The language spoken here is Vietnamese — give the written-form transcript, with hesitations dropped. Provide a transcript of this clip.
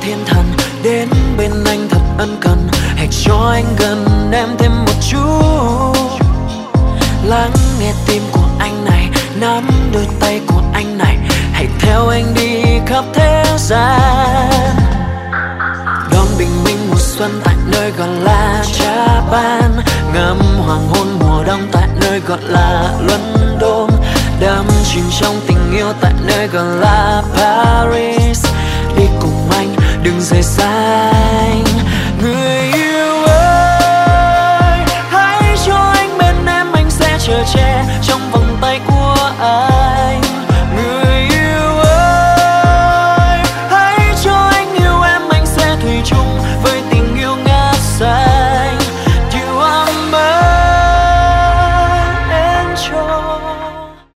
thiên thần đến bên anh thật ân cần. Hãy cho anh gần em thêm một chút, lắng nghe tim của anh này, nắm đôi tay của anh này. Hãy theo anh đi khắp thế gian, đón bình minh mùa xuân tại nơi gọi là Japan, ngắm hoàng hôn mùa đông tại nơi gọi là London, đắm chìm trong tình yêu tại nơi gọi là Paris. Đi cùng anh đừng rời xa